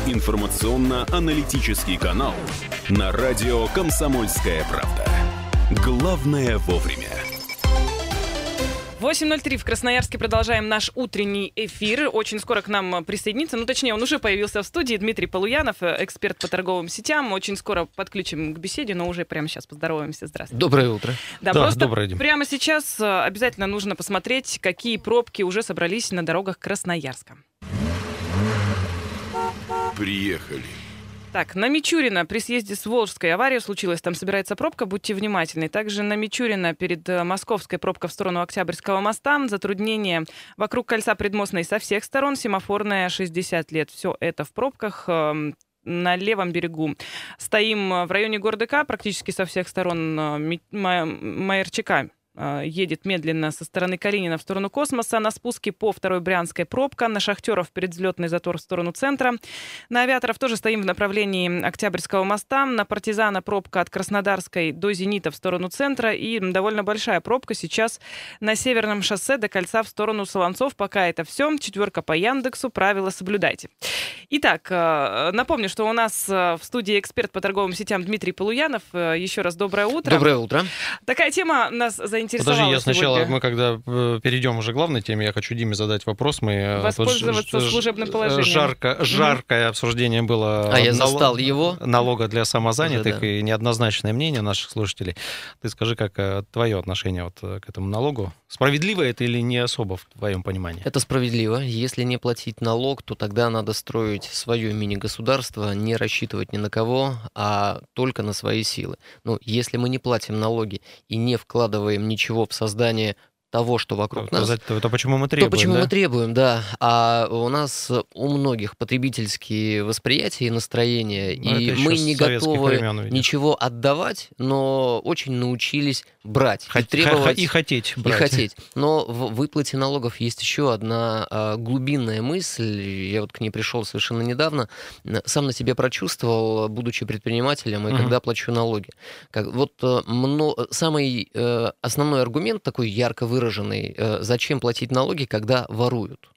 информационно-аналитический канал на радио «Комсомольская правда». Главное вовремя. 8:03 в Красноярске. Продолжаем наш утренний эфир. Очень скоро к нам присоединится, точнее, он уже появился в студии, Дмитрий Полуянов, эксперт по торговым сетям. Очень скоро подключим к беседе, но уже прямо сейчас поздороваемся. Здравствуйте. Доброе утро. Да, просто доброе день. Прямо сейчас обязательно нужно посмотреть, какие пробки уже собрались на дорогах Красноярска. Приехали. Так, на Мичурина при съезде с Волжской авария случилась. Там собирается пробка, будьте внимательны. Также на Мичурина перед Московской пробка в сторону Октябрьского моста. Затруднение вокруг кольца Предмостной со всех сторон. Семафорная 60 лет. Все это в пробках. На левом берегу стоим в районе города К, практически со всех сторон Майорчака. Едет медленно со стороны Калинина в сторону Космоса. На спуске по Второй Брянской пробка. На Шахтеров предвзлетный затор в сторону центра. На Авиаторов тоже стоим в направлении Октябрьского моста. На Партизана пробка от Краснодарской до Зенита в сторону центра. И довольно большая пробка сейчас на Северном шоссе до кольца в сторону Солонцов. Пока это все. 4 по Яндексу. Правила соблюдайте. Итак, напомню, что у нас в студии эксперт по торговым сетям Дмитрий Полуянов. Еще раз доброе утро. Доброе утро. Такая тема нас заинтересовала. Подожди, я сначала, сегодня. мы когда перейдем уже к главной теме, я хочу Диме задать вопрос. Мы Воспользоваться служебным положением. Жаркое обсуждение было. Я застал его. Налога для самозанятых Уже, да. И неоднозначное мнение наших слушателей. Ты скажи, как твое отношение вот к этому налогу? Справедливо это или не особо в твоем понимании? Это справедливо. Если не платить налог, то тогда надо строить свое мини-государство, не рассчитывать ни на кого, а только на свои силы. Если мы не платим налоги и не вкладываем ничего в создание того, что вокруг нас, то почему мы требуем? То почему да? мы требуем, да. А у нас у многих потребительские восприятия и настроения, и мы не готовы ничего отдавать, но очень научились брать. И хотеть брать. Но в выплате налогов есть еще одна глубинная мысль, я вот к ней пришел совершенно недавно, сам на себе прочувствовал, будучи предпринимателем, и когда плачу налоги. Самый основной аргумент, такой ярко выраженный, зачем платить налоги, когда воруют.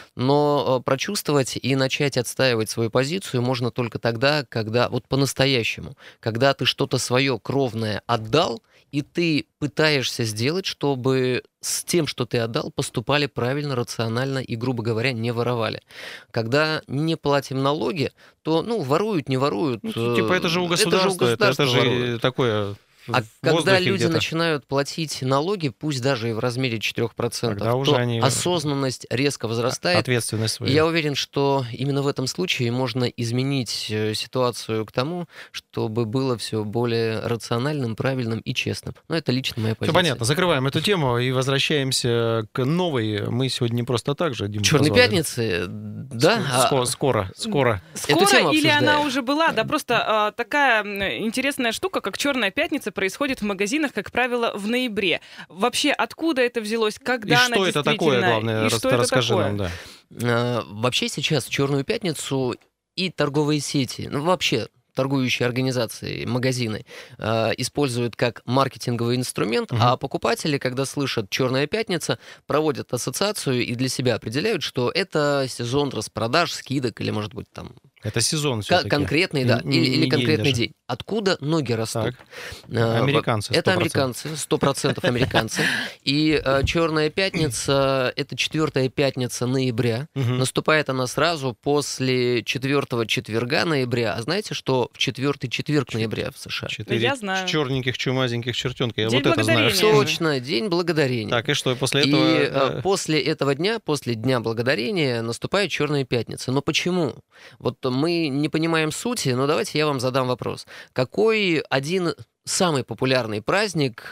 Но прочувствовать и начать отстаивать свою позицию можно только тогда, когда вот по-настоящему, когда ты что-то свое кровное отдал, и ты пытаешься сделать, чтобы с тем, что ты отдал, поступали правильно, рационально и, грубо говоря, не воровали. Когда не платим налоги, то, воруют, не воруют. Это же у государства, это же такое... А когда люди начинают платить налоги, пусть даже и в размере 4%, то осознанность резко возрастает. Ответственность свою. Я уверен, что именно в этом случае можно изменить ситуацию к тому, чтобы было все более рациональным, правильным и честным. Но это лично моя позиция. Все понятно. Закрываем эту тему и возвращаемся к новой. Мы сегодня не просто так же, Дима, Черной позвали. пятницы, да? Скоро. Скоро или она уже была? Да, просто такая интересная штука, как Черная пятница, происходит в магазинах, как правило, в ноябре. Вообще, откуда это взялось? Когда она действительно... И что это такое, главное, расскажи нам, да. Вообще сейчас в Черную пятницу и торговые сети, вообще торгующие организации, магазины, используют как маркетинговый инструмент, а покупатели, когда слышат «Черная пятница», проводят ассоциацию и для себя определяют, что это сезон распродаж, скидок или, может быть, там... Это сезон все-таки. Конкретный, да, или конкретный день. Откуда ноги растут? Американцы, 100%. Это американцы, 100% американцы. И Черная пятница — это 4-я пятница ноября. Наступает она сразу после 4-го четверга ноября. А знаете, что в 4-й четверг ноября в США? 4 я знаю. Черненьких, чумазеньких чертенка. Я День вот это знаю. Точно, День благодарения. Так, и что, после этого... И после этого дня, после Дня благодарения, наступает Черная пятница. Но почему? Вот мы не понимаем сути, но давайте я вам задам вопрос. Какой один самый популярный праздник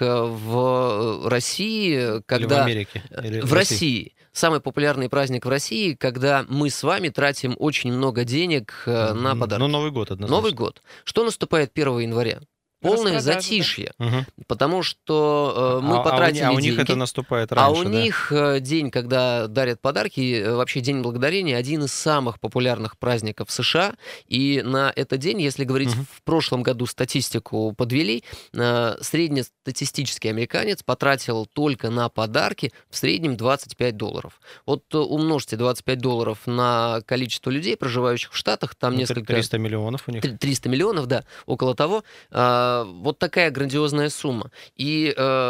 в России, когда... Или в Америке? Или в России. Самый популярный праздник в России, когда мы с вами тратим очень много денег на подарки. Новый год однозначно. Новый год. Что наступает 1 января? полное Распродажи, да. затишье, Мгм. потому что мы потратили у них деньги. это наступает А у раньше, да? них день, когда дарят подарки, вообще День Благодарения, один из самых популярных праздников в США. И на этот день, если говорить, Мгм. в прошлом году статистику подвели, среднестатистический американец потратил только на подарки в среднем $25. Вот умножьте $25 на количество людей, проживающих в Штатах, там Ну, несколько... 300 миллионов у них. 300 миллионов, да, около того. Вот такая грандиозная сумма. И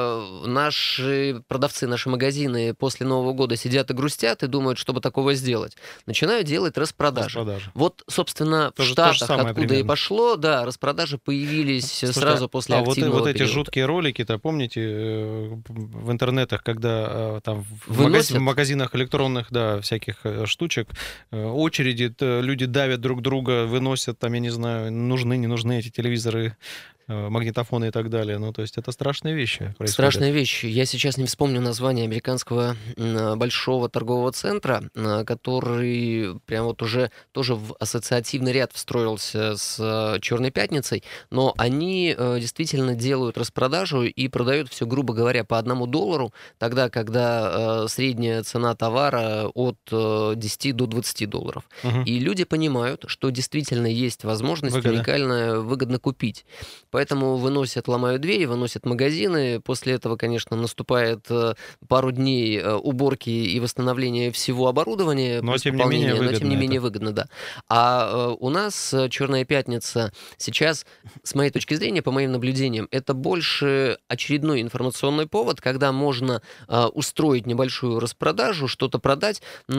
наши продавцы, наши магазины после Нового года сидят и грустят и думают, чтобы такого сделать. Начинают делать распродажи. Распродажи. Вот, собственно, в То же Штатах, самое откуда и примерно. пошло, да, распродажи появились Слушайте, сразу после вот активного эти периода. жуткие ролики-то, помните, в интернетах, когда там в Выносят? магазинах электронных, да, всяких штучек, очереди, люди давят друг друга, выносят, там, я не знаю, нужны, не нужны эти телевизоры, магнитофоны и так далее. Ну, то есть это страшные вещи происходят. Страшная вещь. Я сейчас не вспомню название американского большого торгового центра, который прям вот уже тоже в ассоциативный ряд встроился с Черной пятницей, но они действительно делают распродажу и продают все, грубо говоря, по $1, тогда, когда средняя цена товара от 10 до $20. Мгм. И люди понимают, что действительно есть возможность Выгода. уникально, выгодно купить. Поэтому выносят, ломают двери, выносят магазины. После этого, конечно, наступает пару дней уборки и восстановления всего оборудования. Но, плюс тем не менее, пополнения, но тем не выгодно менее это. выгодно, да. А у нас Черная пятница сейчас, с моей точки зрения, по моим наблюдениям, это больше очередной информационный повод, когда можно устроить небольшую распродажу, что-то продать,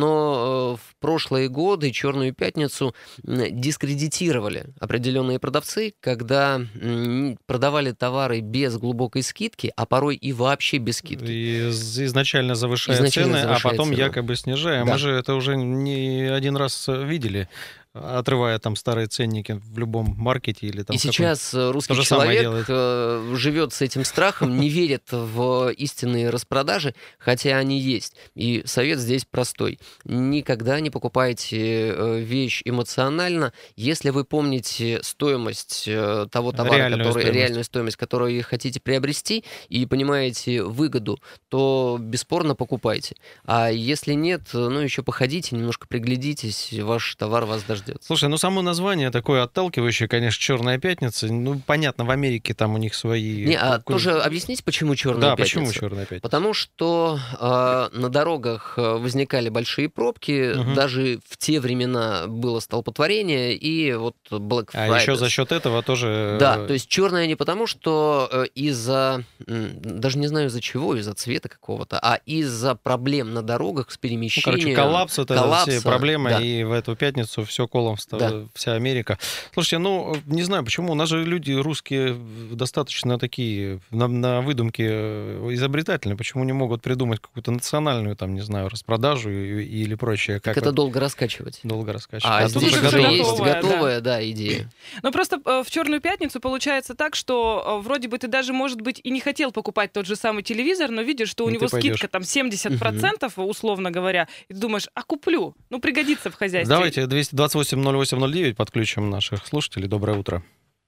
но в прошлые годы Черную пятницу дискредитировали определенные продавцы, когда продавали товары без глубокой скидки, а порой и вообще без скидки. И изначально завышая Изначально цены, завышая а потом цену. якобы снижая. Да. Мы же это уже не один раз видели, отрывая там старые ценники в любом маркете или там И в каком-нибудь. сейчас русский же самое человек делает. живет с этим страхом, не верит в истинные распродажи, хотя они есть. И совет здесь простой. Никогда не покупайте вещь эмоционально. Если вы помните стоимость того товара, реальную стоимость, которую хотите приобрести, и понимаете выгоду, то бесспорно покупайте. А если нет, ну еще походите, немножко приглядитесь, ваш товар вас дождется. Слушай, ну само название такое отталкивающее, конечно, «Черная пятница». Ну, понятно, в Америке там у них свои... Тоже объяснить, почему Черная Да, пятница? почему «Черная пятница»? Потому что на дорогах возникали большие пробки, Мгм. даже в те времена было столпотворение, и вот Black Friday. А еще за счет этого тоже... Да, то есть черная не потому, что из-за, даже не знаю из-за чего, из-за цвета какого-то, а из-за проблем на дорогах с перемещением. коллапс, это все проблемы, да. и в эту пятницу все колом встала вся Америка. Слушайте, ну, не знаю, почему, у нас же люди русские достаточно такие на выдумке изобретательные, почему не могут придумать какую-то национальную, там, не знаю, распродажу или прочее? Так это долго раскачивать. Долго раскачивать. А тут здесь уже уже готовое, есть да. готовая, да, идея. Ну, просто в Черную пятницу получается так, что вроде бы ты даже, может быть, и не хотел покупать тот же самый телевизор, но видишь, что у Ну, него ты пойдешь. скидка там 70%, условно говоря, и ты думаешь, а куплю, ну, пригодится в хозяйстве. Давайте 228-08-09 подключим наших слушателей. Доброе утро.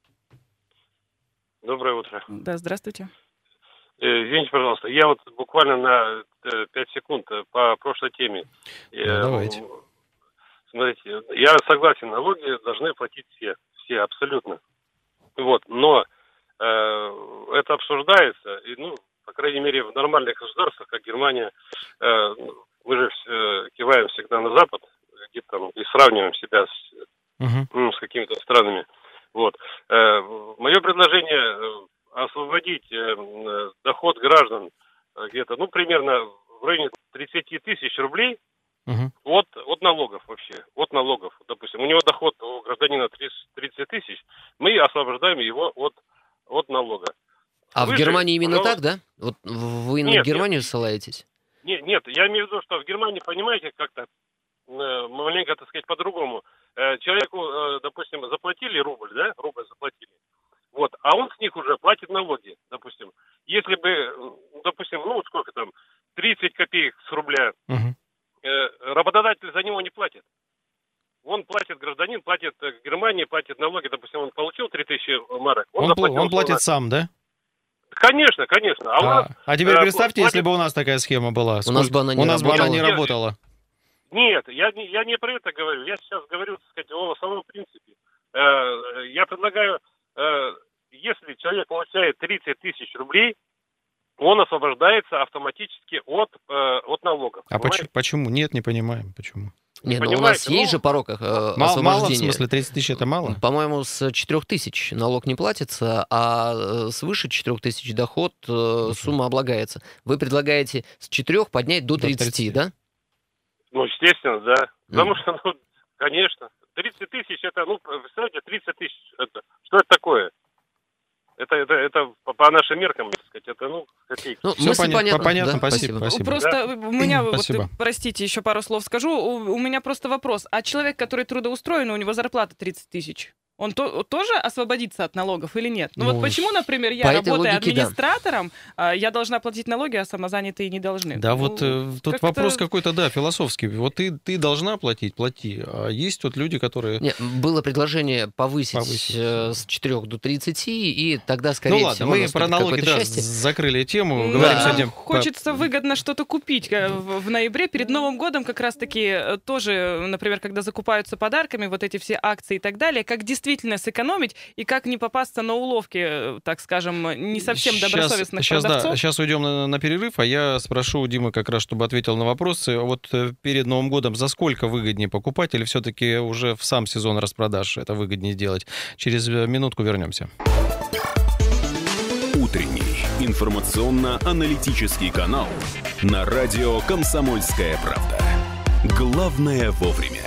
Доброе утро. Да, здравствуйте. Извините, пожалуйста, я вот буквально на 5 секунд по прошлой теме. Давайте. Смотрите, я согласен, налоги должны платить все абсолютно. Вот, но это обсуждается, и, ну, по крайней мере, в нормальных государствах, как Германия, мы же киваем всегда на Запад, где там и сравниваем себя с какими-то странами. Вот. Мое предложение освободить доход граждан где-то, ну, примерно в районе 30 тысяч рублей от налогов вообще, от налогов. Допустим, у него доход у гражданина 30 тысяч, мы освобождаем его от налога. А в Германии именно так, да? Вот вы на Германию ссылаетесь? Нет, я имею в виду, что в Германии, понимаете, как-то маленько, так сказать, по-другому. Человеку, допустим, заплатили рубль, да, рубль заплатили. Вот, а он с них уже платит налоги, допустим. Если бы, допустим, ну, сколько там, 30 копеек с рубля, работодатель за него не платит. Он платит, гражданин гражданин платит в Германии, платит налоги, допустим, он получил 3000 марок. Он платит сам, да? Конечно. А теперь представьте, если бы у нас такая схема была. У нас бы она не работала. Нет, я не про это говорю. Я сейчас говорю, так сказать, о самом принципе. Я предлагаю, если человек получает 30 тысяч рублей, он освобождается автоматически от налогов. А почему? Нет, не понимаем, почему. Нет, у нас есть же порог освобождения. Мало, в смысле, 30 тысяч это мало? По-моему, с 4 тысяч налог не платится, а свыше 4 тысяч доход сумма облагается. Вы предлагаете с 4 поднять до 30, да? Ну, естественно, да. Потому что, конечно, 30 тысяч это, представляете, 30 тысяч, что это такое? Это по нашим меркам, так сказать, это, копейки. Все понятно, да? Спасибо. Просто у меня, простите, еще пару слов скажу, у меня просто вопрос. А человек, который трудоустроен, у него зарплата 30 тысяч, он тоже освободится от налогов или нет? Вот почему, например, я, работая администратором, я должна платить налоги, а самозанятые не должны? Да, тут вопрос какой-то, философский. Вот ты должна платить, плати. А есть тут люди, которые... Нет, было предложение повысить с 4 до 30, и тогда, скорее всего, мы про налоги, закрыли тему. Нам хочется выгодно что-то купить в ноябре, перед Новым годом как раз-таки тоже, например, когда закупаются подарками, вот эти все акции и так далее, как действительно сэкономить и как не попасться на уловки, так скажем, не совсем добросовестных продавцов. Сейчас уйдем на перерыв, а я спрошу у Димы как раз, чтобы ответил на вопросы. Вот перед Новым годом за сколько выгоднее покупать или все-таки уже в сам сезон распродаж это выгоднее сделать? Через минутку вернемся. Утренний информационно-аналитический канал на радио «Комсомольская правда». Главное вовремя.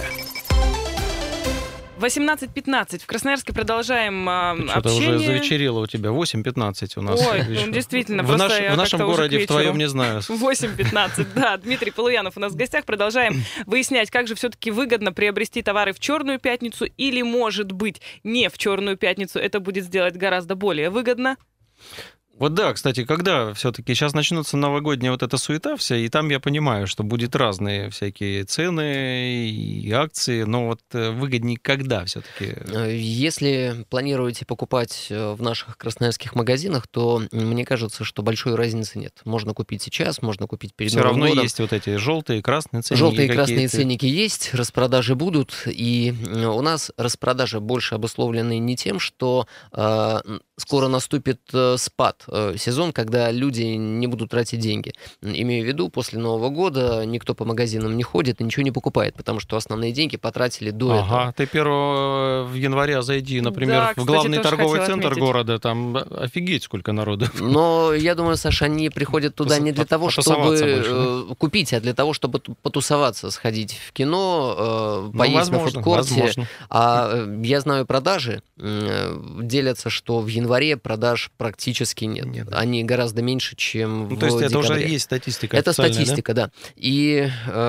18:15. В Красноярске продолжаем общение. Что-то уже завечерело у тебя. 8:15 у нас. Ой, действительно. В нашем городе, в твоем, не знаю. 8:15, да. Дмитрий Полуянов у нас в гостях. Продолжаем выяснять, как же все-таки выгодно приобрести товары в Черную пятницу или, может быть, не в Черную пятницу. Это будет сделать гораздо более выгодно. Вот да, кстати, когда все-таки сейчас начнется новогодняя вот эта суета вся, и там я понимаю, что будет разные всякие цены и акции, но вот выгоднее когда все-таки? Если планируете покупать в наших красноярских магазинах, то мне кажется, что большой разницы нет. Можно купить сейчас, можно купить перед Новым годом. Все равно есть вот эти желтые и красные ценники. Желтые и красные ценники есть, распродажи будут, и у нас распродажи больше обусловлены не тем, что скоро наступит спад, сезон, когда люди не будут тратить деньги. Имею в виду, после Нового года никто по магазинам не ходит и ничего не покупает, потому что основные деньги потратили до этого. Ты 1 января зайди, например, в главный торговый центр города, там офигеть сколько народу. Но я думаю, Саша, они приходят туда не для того, чтобы купить, а для того, чтобы потусоваться, сходить в кино, поесть на фудкорте. А я знаю продажи, делятся, что в январе продаж практически нет. Они гораздо меньше, чем в декабре. То есть это уже есть статистика. Это статистика, да. И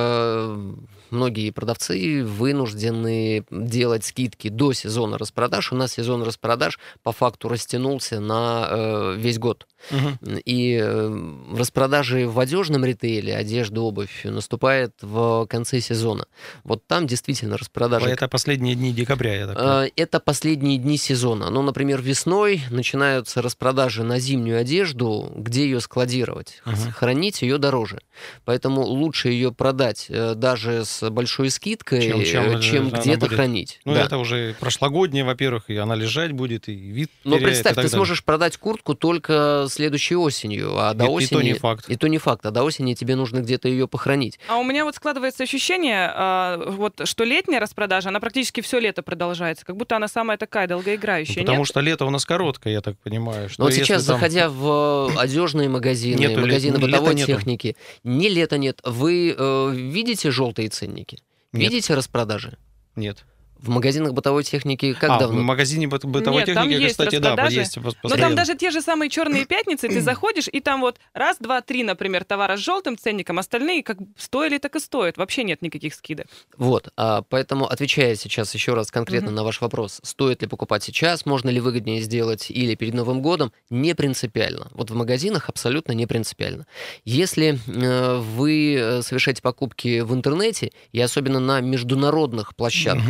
многие продавцы вынуждены делать скидки до сезона распродаж. У нас сезон распродаж по факту растянулся на весь год. И распродажи в одежном ритейле, одежда, обувь, наступает в конце сезона. Вот там действительно распродажи... Это последние дни декабря, я так понимаю. Это последние дни сезона. Ну, например, весной начинаются распродажи на зимнюю одежду, где ее складировать. Хранить ее дороже. Поэтому лучше ее продать даже с большой скидкой, чем где-то хранить. Ну, это уже прошлогодняя, во-первых, и она лежать будет, и вид теряет. Но представь, ты сможешь продать куртку только следующей осенью, а до осени... И то не факт. И то не факт, а до осени тебе нужно где-то ее похоронить. А у меня вот складывается ощущение, что летняя распродажа, она практически все лето продолжается, как будто она самая такая долгоиграющая. Потому что лето у нас короткое, я так понимаю. Что вот сейчас, заходя в одежные магазины, магазины бытовой техники, ни лета нет. Вы видите желтые ценники? Нет. Видите распродажи? Нет. В магазинах бытовой техники как давно? В магазине бытовой техники, кстати, да, есть. Но там даже те же самые черные пятницы, ты заходишь, и там вот раз, два, три, например, товара с желтым ценником, остальные как стоили, так и стоят. Вообще нет никаких скидок. Вот, поэтому, отвечая сейчас еще раз конкретно на ваш вопрос, стоит ли покупать сейчас, можно ли выгоднее сделать или перед Новым годом, не принципиально. Вот в магазинах абсолютно не принципиально. Если вы совершаете покупки в интернете, и особенно на международных площадках,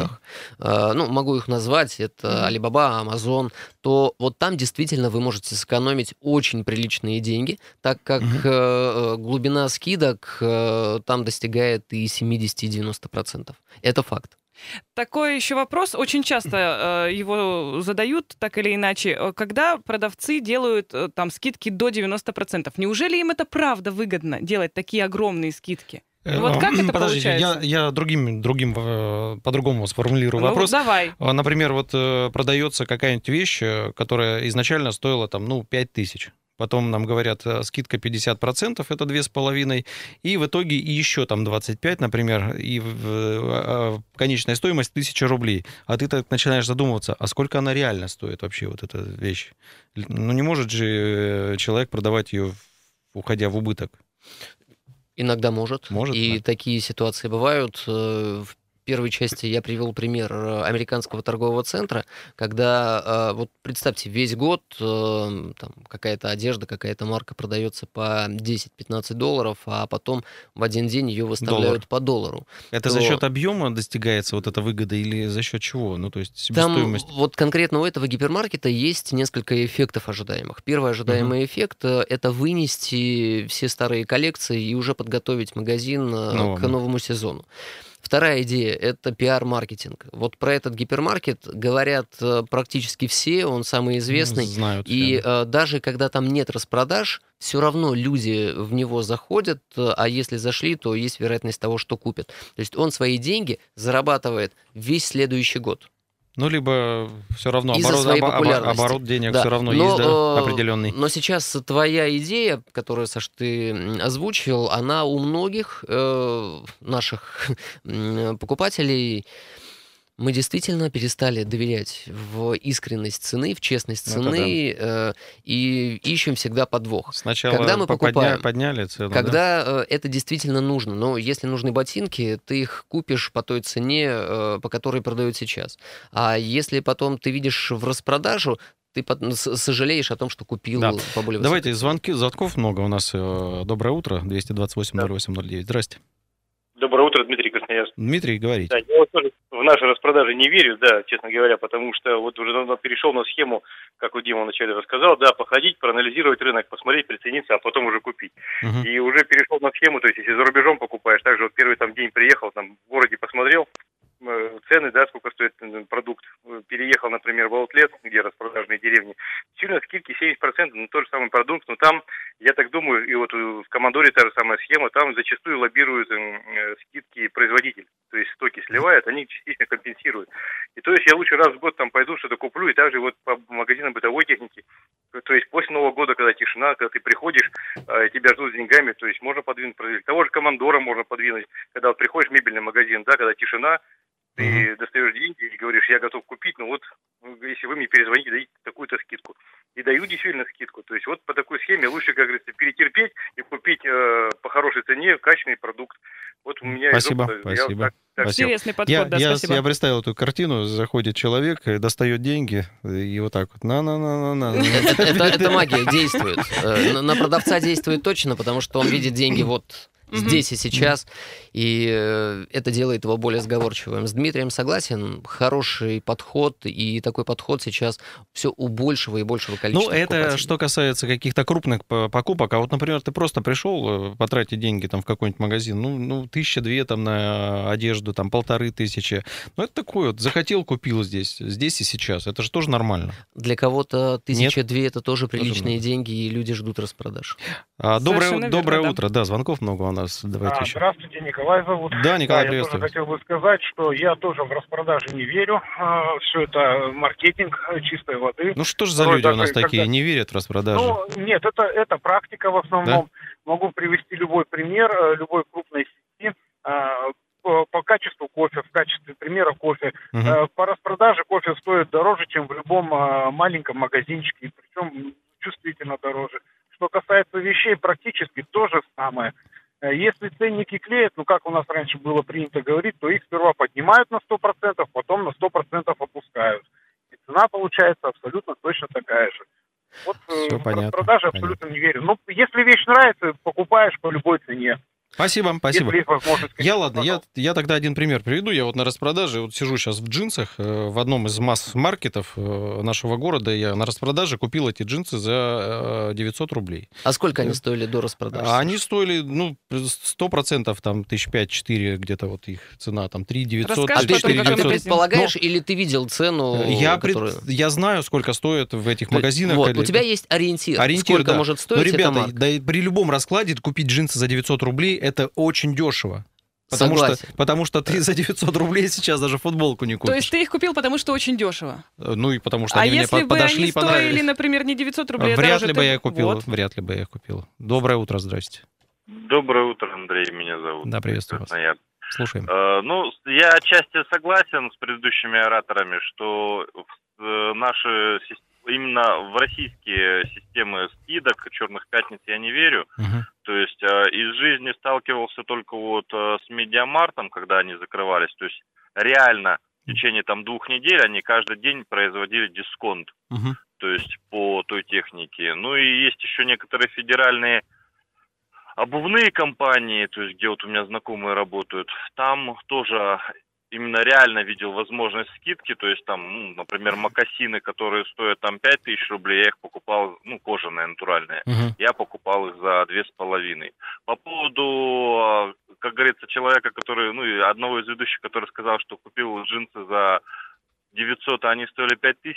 могу их назвать, это Alibaba, Amazon, то вот там действительно вы можете сэкономить очень приличные деньги, так как глубина скидок там достигает и 70, и 90%. Это факт. Такой еще вопрос. Очень часто его задают, так или иначе. Когда продавцы делают там скидки до 90%, неужели им это правда выгодно, делать такие огромные скидки? Вот как это Подождите, получается? я другим по-другому сформулирую вопрос. Давай. Например, вот продается какая-нибудь вещь, которая изначально стоила там, 5000. Потом нам говорят, скидка 50%, это 2,5, и в итоге еще там 25, например, и конечная стоимость 1000 рублей. А ты так начинаешь задумываться, а сколько она реально стоит вообще, вот эта вещь? Не может же человек продавать ее, уходя в убыток. Иногда может. И да. такие ситуации бывают. В первой части я привел пример американского торгового центра, когда, вот представьте, весь год там какая-то одежда, какая-то марка продается по $10-15, а потом в один день ее выставляют по $1. Это за счет объема достигается вот эта выгода или за счет чего? То есть себестоимость? Там вот конкретно у этого гипермаркета есть несколько эффектов ожидаемых. Первый ожидаемый эффект – это вынести все старые коллекции и уже подготовить магазин к новому сезону. Вторая идея – это пиар-маркетинг. Вот про этот гипермаркет говорят практически все, он самый известный. Знают и все. Даже когда там нет распродаж, все равно люди в него заходят, а если зашли, то есть вероятность того, что купят. То есть он свои деньги зарабатывает весь следующий год. Либо все равно оборот денег все равно есть, определенный. Но сейчас твоя идея, которую, Саш, ты озвучил, она у многих наших покупателей... Мы действительно перестали доверять в искренность цены, в честность цены и ищем всегда подвох. Сначала когда мы покупаем, подняли цену, когда это действительно нужно. Но если нужны ботинки, ты их купишь по той цене, по которой продают сейчас. А если потом ты видишь в распродажу, ты сожалеешь о том, что купил по более высокой. Давайте, звонков много у нас. Доброе утро, 228-08-09. Здрасте. Доброе утро, Дмитрий Красноярск. Дмитрий, говорите. Да, я вот тоже в наши распродажи не верю, честно говоря, потому что вот уже давно перешел на схему, как вот Дима вначале рассказал, походить, проанализировать рынок, посмотреть, прицениться, а потом уже купить. И уже перешел на схему, то есть если за рубежом покупаешь, также вот первый день приехал, в городе посмотрел, цены, сколько стоит продукт, переехал, например, в аутлет, где распродажные деревни, сильно скидки 70% на тот же самый продукт, но там, я так думаю, и вот в Командоре та же самая схема, там зачастую лоббируют скидки производитель, то есть стоки сливают, они частично компенсируют. И то есть я лучше раз в год там пойду, что-то куплю, и также вот по магазинам бытовой техники, то есть после Нового года, когда тишина, когда ты приходишь, тебя ждут с деньгами, то есть можно подвинуть производитель. Того же Командора можно подвинуть, когда вот приходишь в мебельный магазин, когда тишина, ты достаешь деньги и говоришь, я готов купить, но вот если вы мне перезвоните, дадите такую-то скидку. И даю действительно скидку. То есть вот по такой схеме лучше, как говорится, перетерпеть и купить по хорошей цене качественный продукт. Вот у меня спасибо. Интересный подход, спасибо. Я представил эту картину, заходит человек, достает деньги и вот так вот, на. Это магия действует. На продавца действует точно, потому что он видит деньги вот здесь и сейчас, и это делает его более сговорчивым. С Дмитрием согласен, хороший подход, и такой подход сейчас все у большего и большего количества это что касается каких-то крупных покупок, а вот, например, ты просто пришел потратить деньги в какой-нибудь магазин, 1000-2 там на одежду, 1500, это такое вот, захотел, купил здесь и сейчас, это же тоже нормально. Для кого-то 1000-2 это тоже приличные деньги, и люди ждут распродаж. Доброе утро, звонков много у нас. Давайте еще. Здравствуйте, Николай зовут. Да, Николай, приветствую. Я тоже хотел бы сказать, что я тоже в распродажи не верю. Все это маркетинг чистой воды. Что же за люди у нас такие, не верят в распродажи? Нет, это практика в основном. Да? Могу привести любой пример, любой крупной сети. По качеству кофе, в качестве примера кофе. По распродаже кофе стоит дороже, чем в любом маленьком магазинчике, причем чувствительно дороже. Что касается вещей, практически то же самое. Если ценники клеят, как у нас раньше было принято говорить, то их сперва поднимают на 100%, потом на 100% опускают. И цена получается абсолютно точно такая же. Вот в распродаже абсолютно не верю. Если вещь нравится, покупаешь по любой цене. Спасибо. Если есть возможность. Я тогда один пример приведу. Я вот на распродаже, вот сижу сейчас в джинсах в одном из масс-маркетов нашего города. Я на распродаже купил эти джинсы за 900 рублей. А сколько они стоили до распродажи? Они стоили, 100%, там, 5-4 где-то вот их цена, там, 3 900, 4 900. А ты предполагаешь, или ты видел цену? Я знаю, сколько стоит в этих магазинах. Вот, у тебя есть ориентир сколько может стоить эта марка. Ребята, да, при любом раскладе купить джинсы за 900 рублей это очень дешево. Потому что ты за 900 рублей сейчас даже футболку не купишь. То есть ты их купил, потому что очень дешево? Ну и потому что они мне подошли и понравились. А если бы они стоили, например, не 900 рублей, вряд ли бы я их купил. Доброе утро, здрасте. Доброе утро, Андрей, меня зовут. Да, приветствую вас. Слушаем. Я отчасти согласен с предыдущими ораторами, что наши именно в российские системы скидок черных пятниц я не верю. То есть из жизни сталкивался только вот с Медиамартом, когда они закрывались. То есть реально в течение 2 недель они каждый день производили дисконт. То есть по той технике. Ну и есть еще некоторые федеральные обувные компании, то есть где вот у меня знакомые работают. Там тоже именно реально видел возможность скидки, то есть там, например, мокасины, которые стоят там 5000 рублей, я их покупал, кожаные, натуральные, я покупал их за 2500. По поводу, как говорится, человека, который, одного из ведущих, который сказал, что купил джинсы за 900, а они стоили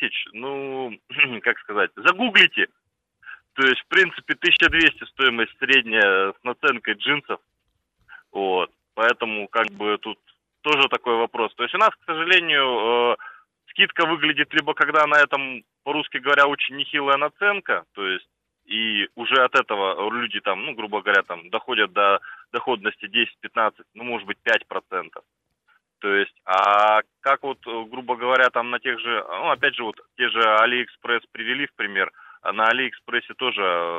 5000, как сказать, загуглите. То есть, в принципе, 1200 стоимость средняя с наценкой джинсов, вот, поэтому, тут тоже такой вопрос. То есть у нас, к сожалению, скидка выглядит либо когда на этом, по-русски говоря, очень нехилая наценка, то есть и уже от этого люди там, грубо говоря, там доходят до доходности 10-15, может быть 5%. То есть, а как грубо говоря, там на тех же, опять же, те же Алиэкспресс привели в пример, а на Алиэкспрессе тоже,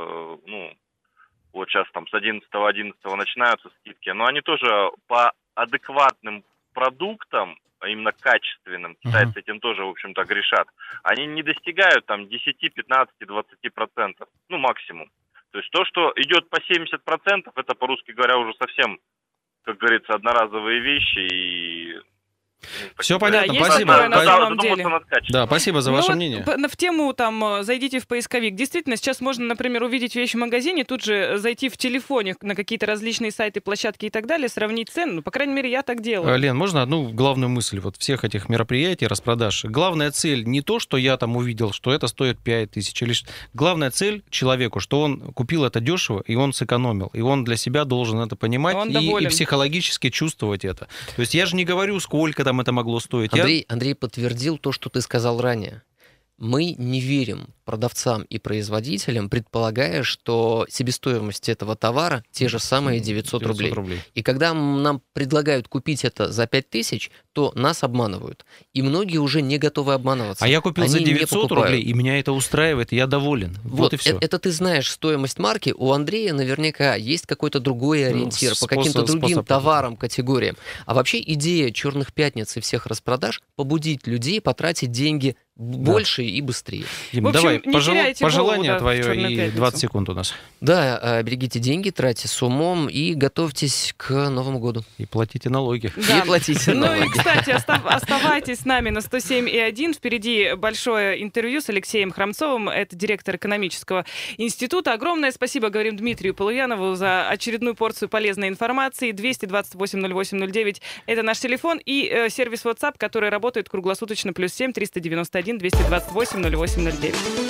вот сейчас там с 11.11 начинаются скидки, но они тоже по адекватным продуктам, а именно качественным, китайцы этим тоже, в общем-то, грешат, они не достигают там 10, 15, 20%, максимум. То есть то, что идет по 70%, это, по-русски говоря, уже совсем, как говорится, одноразовые вещи и... Все понятно, да, спасибо. Да, спасибо за ваше мнение. В тему зайдите в поисковик. Действительно, сейчас можно, например, увидеть вещь в магазине, тут же зайти в телефоне на какие-то различные сайты, площадки и так далее, сравнить цены. По крайней мере, я так делаю. Лен, можно одну главную мысль всех этих мероприятий, распродаж? Главная цель не то, что я там увидел, что это стоит 5000, или... Главная цель человеку, что он купил это дешево, и он сэкономил, и он для себя должен это понимать и психологически чувствовать это. То есть я же не говорю, сколько там это могло стоить. Андрей подтвердил то, что ты сказал ранее. Мы не верим продавцам и производителям, предполагая, что себестоимость этого товара те же самые 900 рублей. И когда нам предлагают купить это за 5000, то нас обманывают. И многие уже не готовы обманываться. А я купил за 900 рублей, и меня это устраивает, и я доволен. Вот и все. Это ты знаешь стоимость марки. У Андрея наверняка есть какой-то другой ориентир по каким-то другим товарам, категориям. А вообще идея «Черных пятниц» и всех распродаж — побудить людей потратить деньги больше и быстрее. Дим, давай, пожелание твое и 20 секунд у нас. Да, берегите деньги, тратьте с умом и готовьтесь к Новому году. И платите налоги. Да. И платите налоги. И, кстати, оставайтесь с нами на 107.1. Впереди большое интервью с Алексеем Хромцовым. Это директор экономического института. Огромное спасибо, говорим, Дмитрию Полуянову за очередную порцию полезной информации. 228-08-09 — это наш телефон. И сервис WhatsApp, который работает круглосуточно, +7 391 228 08 09.